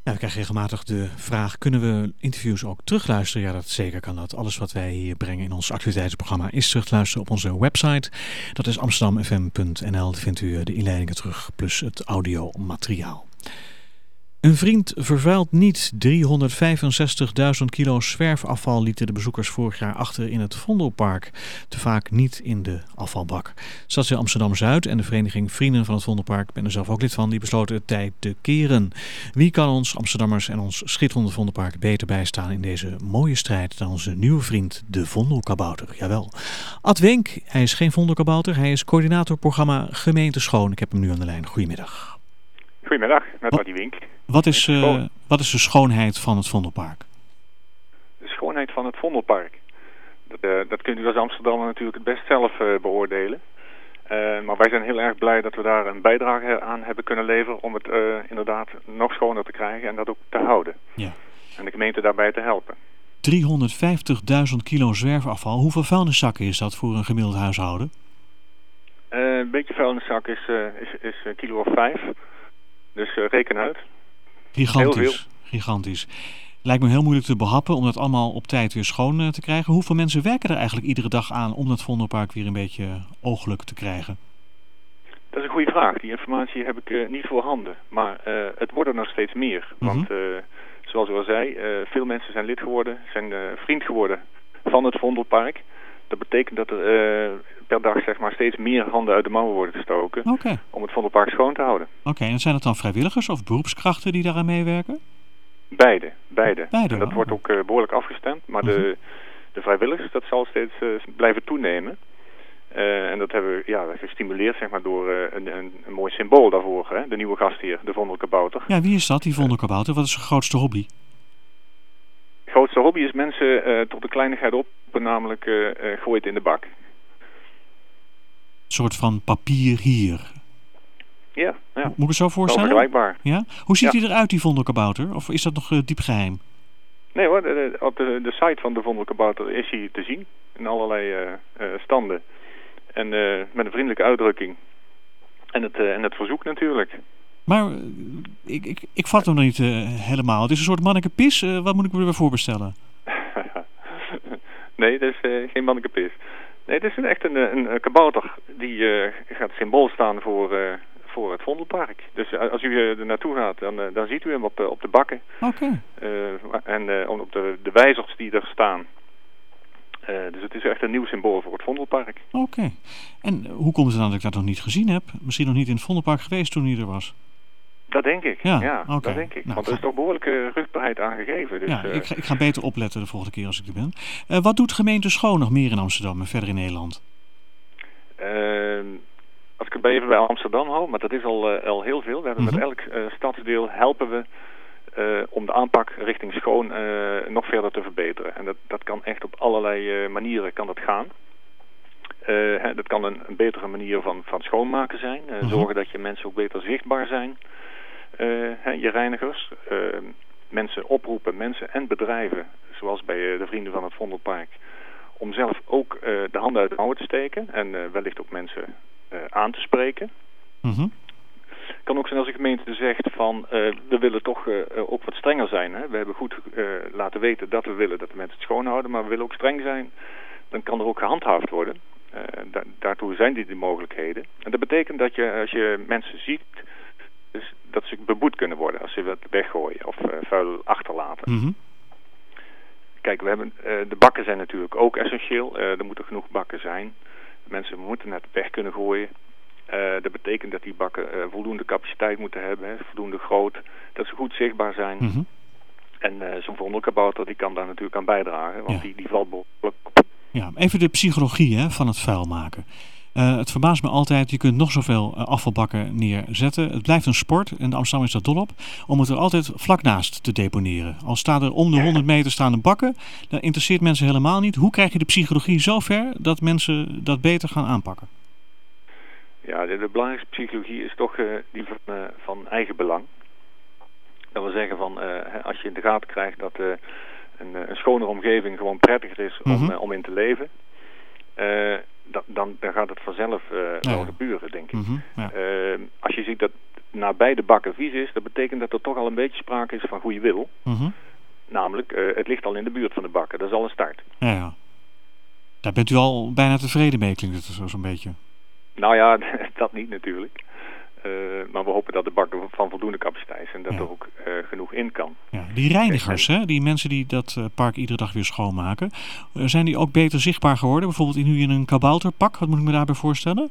Ja, we krijgen regelmatig de vraag, kunnen we interviews ook terugluisteren? Ja, dat zeker kan dat. Alles wat wij hier brengen in ons actualiteitsprogramma is terug te luisteren op onze website. Dat is amsterdamfm.nl. Daar vindt u de inleidingen terug, plus het audiomateriaal. Een vriend vervuilt niet. 365.000 kilo zwerfafval lieten de bezoekers vorig jaar achter in het Vondelpark. Te vaak niet in de afvalbak. Stadsdeel Amsterdam-Zuid en de vereniging Vrienden van het Vondelpark, ben er zelf ook lid van, die besloten het tijd te keren. Wie kan ons Amsterdammers en ons schitterende Vondelpark beter bijstaan in deze mooie strijd dan onze nieuwe vriend, de Vondelkabouter? Jawel. Ad Wenk, hij is geen Vondelkabouter, hij is coördinator programma Gemeente Schoon. Ik heb hem nu aan de lijn. Goedemiddag. Goedemiddag, met Adi Wink. Wat is de schoonheid van het Vondelpark? De schoonheid van het Vondelpark. Dat kunt u als Amsterdammer natuurlijk het best zelf beoordelen. Maar wij zijn heel erg blij dat we daar een bijdrage aan hebben kunnen leveren om het inderdaad nog schoner te krijgen en dat ook te houden. Ja. En de gemeente daarbij te helpen. 350.000 kilo zwerfafval. Hoeveel vuilniszakken is dat voor een gemiddeld huishouden? Een beetje vuilniszak is een kilo of 5. Dus reken uit. Gigantisch. Gigantisch. Lijkt me heel moeilijk te behappen om dat allemaal op tijd weer schoon te krijgen. Hoeveel mensen werken er eigenlijk iedere dag aan om dat Vondelpark weer een beetje ooglijk te krijgen? Dat is een goede vraag. Die informatie heb ik niet voorhanden. Maar het worden er nog steeds meer. Want zoals u al zei, veel mensen zijn lid geworden, zijn vriend geworden van het Vondelpark. Dat betekent dat er per dag zeg maar steeds meer handen uit de mouwen worden gestoken om het Vondelpark schoon te houden. Oké, en zijn het dan vrijwilligers of beroepskrachten die daaraan meewerken? Beide. En dat wordt ook behoorlijk afgestemd. Maar de vrijwilligers, dat zal steeds blijven toenemen. En dat hebben we gestimuleerd zeg maar, door een mooi symbool daarvoor. Hè? De nieuwe gastheer, de Vondelkabouter. Ja, wie is dat, die Vondelkabouter? Wat is zijn grootste hobby? De grootste hobby is mensen tot de kleinigheid op, namelijk gooien het in de bak. Een soort van papier hier. Ja. Moet ik het zo voorstellen? Wel vergelijkbaar. Ja? Hoe ziet hij eruit, die Vondelkabouter? Of is dat nog diep geheim? Nee hoor, op de site van de Vondelkabouter is hij te zien. In allerlei standen. En met een vriendelijke uitdrukking. En het verzoek natuurlijk. Maar ik vat hem nog niet helemaal. Het is een soort mannekepis. Wat moet ik me ervoor voorstellen? Nee, dat is geen mannekepis. Nee, het is echt een kabouter die gaat symbool staan voor het Vondelpark. Dus als u er naartoe gaat, dan ziet u hem op de bakken. Oké. En op de wijzers die er staan. Dus het is echt een nieuw symbool voor het Vondelpark. Oké. En hoe komt het dan dat ik dat nog niet gezien heb? Misschien nog niet in het Vondelpark geweest toen hij er was? Dat denk ik. Ja, dat denk ik. Nou, want er is toch behoorlijke rugbaarheid aan gegeven. Dus, ja, ik ga beter opletten de volgende keer als ik er ben. Wat doet gemeente Schoon nog meer in Amsterdam en verder in Nederland? Als ik het even bij Amsterdam hou, maar dat is al heel veel. We hebben met elk stadsdeel helpen we om de aanpak richting schoon nog verder te verbeteren. En dat kan echt op allerlei manieren kan dat gaan. Dat kan een betere manier van schoonmaken zijn. Zorgen dat je mensen ook beter zichtbaar zijn. Je reinigers. Mensen oproepen, mensen en bedrijven, zoals bij de Vrienden van het Vondelpark, om zelf ook de handen uit de mouwen te steken en wellicht ook mensen aan te spreken. Het kan ook zijn als de gemeente zegt van we willen toch ook wat strenger zijn. Hè? We hebben goed laten weten dat we willen dat de mensen het schoonhouden, maar we willen ook streng zijn. Dan kan er ook gehandhaafd worden. Daartoe zijn die mogelijkheden. En dat betekent dat je, als je mensen ziet, dus dat ze beboet kunnen worden als ze wat weggooien of vuil achterlaten. Kijk, we hebben, de bakken zijn natuurlijk ook essentieel. Er moeten genoeg bakken zijn. Mensen moeten het weg kunnen gooien. Dat betekent dat die bakken voldoende capaciteit moeten hebben, hè, voldoende groot, dat ze goed zichtbaar zijn. En zo'n Vondelkabouter die kan daar natuurlijk aan bijdragen, want die valt behoorlijk op. Ja, even de psychologie van het vuil maken. Het verbaast me altijd, je kunt nog zoveel afvalbakken neerzetten. Het blijft een sport, en de Amsterdam is daar dol op, om het er altijd vlak naast te deponeren. Al staan er om de 100 meter staande bakken, dat interesseert mensen helemaal niet. Hoe krijg je de psychologie zo ver dat mensen dat beter gaan aanpakken? Ja, de belangrijkste psychologie is toch die van eigen belang. Dat wil zeggen van, als je in de gaten krijgt dat een schonere omgeving gewoon prettiger is om in te leven, dan gaat het vanzelf wel gebeuren, denk ik. Als je ziet dat nabij de bakken vies is, dat betekent dat er toch al een beetje sprake is van goede wil. Namelijk, het ligt al in de buurt van de bakken. Dat is al een start. Ja. Daar bent u al bijna tevreden mee, klinkt het zo'n beetje. Nou ja, dat niet natuurlijk. Maar we hopen dat de bakken van voldoende capaciteit zijn. Dat er ook genoeg in kan. Ja, die reinigers, hè, die mensen die dat park iedere dag weer schoonmaken. Zijn die ook beter zichtbaar geworden? Bijvoorbeeld nu in een kabouterpak. Wat moet ik me daarbij voorstellen?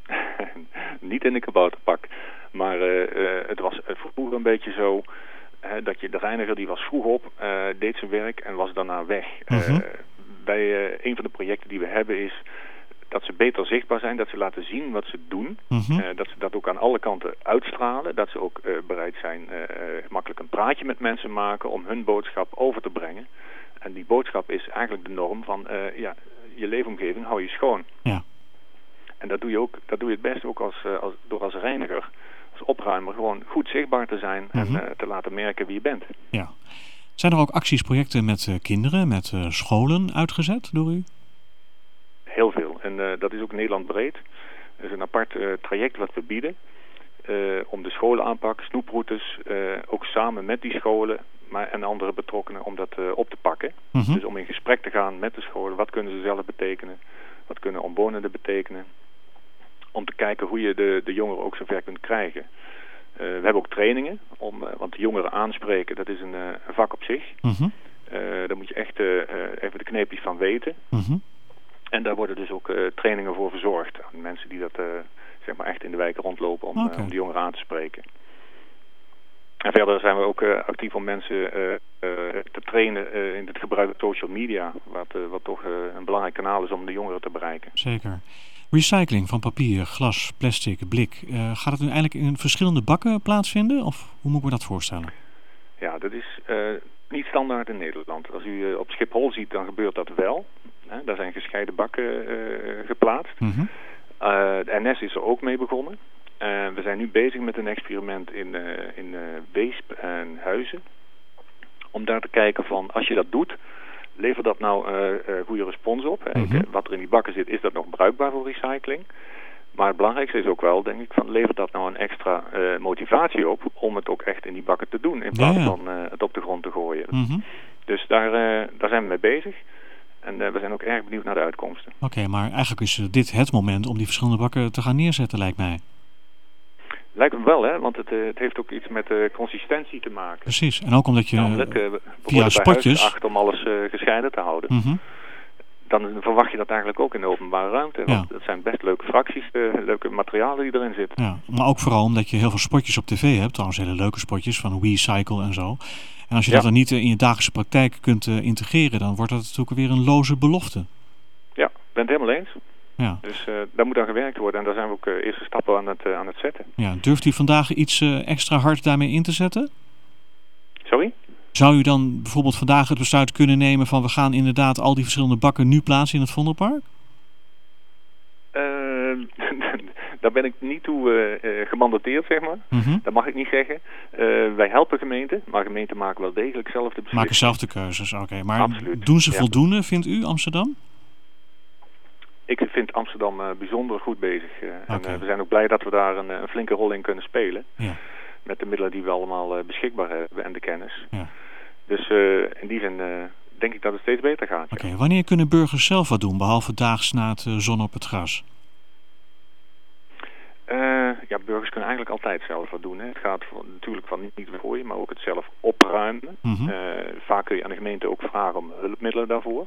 Niet in een kabouterpak. Maar het was vroeger een beetje zo... dat de reiniger die was vroeg op, deed zijn werk en was daarna weg. Bij een van de projecten die we hebben is... dat ze beter zichtbaar zijn, dat ze laten zien wat ze doen. Dat ze dat ook aan alle kanten uitstralen. Dat ze ook bereid zijn makkelijk een praatje met mensen maken om hun boodschap over te brengen. En die boodschap is eigenlijk de norm van je leefomgeving hou je schoon. Ja. En dat doe je het best ook door als reiniger, als opruimer, gewoon goed zichtbaar te zijn en te laten merken wie je bent. Ja. Zijn er ook acties, projecten met kinderen, met scholen uitgezet door u? Heel veel. En dat is ook Nederland breed. Er is een apart traject wat we bieden. Om de scholenaanpak, snoeproutes, ook samen met die scholen en andere betrokkenen om dat op te pakken. Dus om in gesprek te gaan met de scholen. Wat kunnen ze zelf betekenen? Wat kunnen omwonenden betekenen? Om te kijken hoe je de jongeren ook zover kunt krijgen. We hebben ook trainingen, want de jongeren aanspreken, dat is een vak op zich. Daar moet je echt even de kneepjes van weten. En daar worden dus ook trainingen voor verzorgd. Aan mensen die dat zeg maar echt in de wijken rondlopen om de jongeren aan te spreken. En verder zijn we ook actief om mensen te trainen in het gebruik van social media. Wat toch een belangrijk kanaal is om de jongeren te bereiken. Zeker. Recycling van papier, glas, plastic, blik. Gaat het nu eigenlijk in verschillende bakken plaatsvinden? Of hoe moet ik me dat voorstellen? Ja, dat is niet standaard in Nederland. Als u op Schiphol ziet, dan gebeurt dat wel. Daar zijn gescheiden bakken geplaatst. De NS is er ook mee begonnen. We zijn nu bezig met een experiment in Weesp en Huizen. Om daar te kijken van, als je dat doet, levert dat nou goede respons op? Wat er in die bakken zit, is dat nog bruikbaar voor recycling? Maar het belangrijkste is ook wel, denk ik, van levert dat nou een extra motivatie op om het ook echt in die bakken te doen, in plaats van het op de grond te gooien. Dus daar zijn we mee bezig. En we zijn ook erg benieuwd naar de uitkomsten. Oké, maar eigenlijk is dit het moment om die verschillende bakken te gaan neerzetten, lijkt mij. Lijkt me wel, hè? Want het heeft ook iets met consistentie te maken. Precies, en ook omdat je via spotjes... acht om alles gescheiden te houden. Dan verwacht je dat eigenlijk ook in de openbare ruimte. Want dat zijn best leuke fracties, leuke materialen die erin zitten. Ja, maar ook vooral omdat je heel veel spotjes op tv hebt. Trouwens hele leuke spotjes van WeCycle en zo. En als je dat dan niet in je dagelijkse praktijk kunt integreren, dan wordt dat natuurlijk weer een loze belofte. Ja, ik ben het helemaal eens. Ja. Dus daar moet aan gewerkt worden en daar zijn we ook eerste stappen aan het zetten. Ja, durft u vandaag iets extra hard daarmee in te zetten? Sorry? Zou u dan bijvoorbeeld vandaag het besluit kunnen nemen van we gaan inderdaad al die verschillende bakken nu plaatsen in het Vondelpark? Daar ben ik niet toe gemandateerd, zeg maar. Dat mag ik niet zeggen. Wij helpen gemeenten, maar gemeenten maken wel degelijk zelf de beslissingen. Maken zelf de keuzes, oké. Maar absoluut. Doen ze voldoende, vindt u, Amsterdam? Ik vind Amsterdam bijzonder goed bezig. En we zijn ook blij dat we daar een flinke rol in kunnen spelen. Ja. Met de middelen die we allemaal beschikbaar hebben en de kennis. Ja. Dus in die zin denk ik dat het steeds beter gaat. Oké, wanneer kunnen burgers zelf wat doen, behalve daags na het zon op het gras? Burgers kunnen eigenlijk altijd zelf wat doen. Hè. Het gaat natuurlijk van niet gooien, maar ook het zelf opruimen. Vaak kun je aan de gemeente ook vragen om hulpmiddelen daarvoor.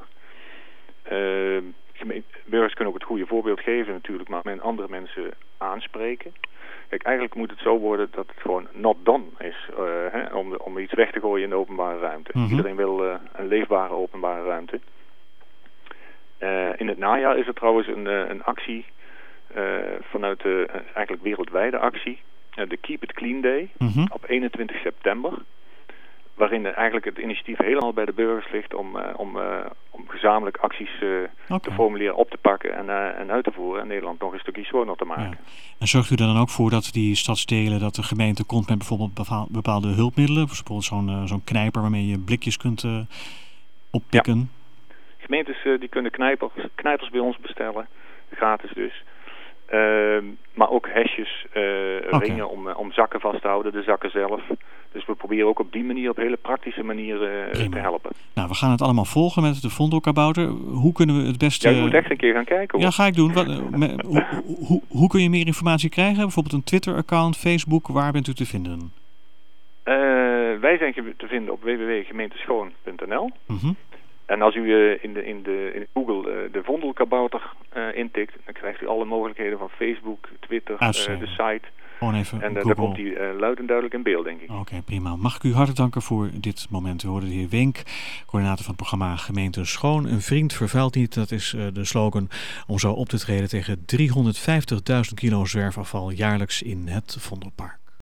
Burgers kunnen ook het goede voorbeeld geven natuurlijk, maar met andere mensen aanspreken. Kijk, eigenlijk moet het zo worden dat het gewoon not done is om iets weg te gooien in de openbare ruimte. Iedereen wil een leefbare openbare ruimte. In het najaar is er trouwens een actie vanuit de eigenlijk wereldwijde actie, de Keep It Clean Day, op 21 september. Waarin eigenlijk het initiatief helemaal bij de burgers ligt om gezamenlijk acties te formuleren, op te pakken en uit te voeren. En Nederland nog een stukje schoner te maken. Ja. En zorgt u er dan ook voor dat die stadsdelen, dat de gemeente komt met bijvoorbeeld bepaalde hulpmiddelen? Bijvoorbeeld zo'n knijper waarmee je blikjes kunt oppikken? Ja. Gemeentes die kunnen knijpers bij ons bestellen, gratis dus. Maar ook hesjes, ringen om zakken vast te houden, de zakken zelf. Dus we proberen ook op die manier, op hele praktische manier te helpen. Nou, we gaan het allemaal volgen met de Vondelkabouter. Hoe kunnen we het beste... Ja, je moet echt een keer gaan kijken. Hoor. Ja, ga ik doen. Hoe kun je meer informatie krijgen? Bijvoorbeeld een Twitter-account, Facebook. Waar bent u te vinden? Wij zijn te vinden op www.gemeenteschoon.nl. Mm-hmm. En als u in Google de Vondelkabouter intikt, dan krijgt u alle mogelijkheden van Facebook, Twitter, de site. En daar komt hij luid en duidelijk in beeld, denk ik. Oké, prima. Mag ik u hartelijk danken voor dit moment. We hoorden de heer Wenk, coördinator van het programma Gemeente Schoon. Een vriend vervuilt niet, dat is de slogan om zo op te treden tegen 350.000 kilo zwerfafval jaarlijks in het Vondelpark.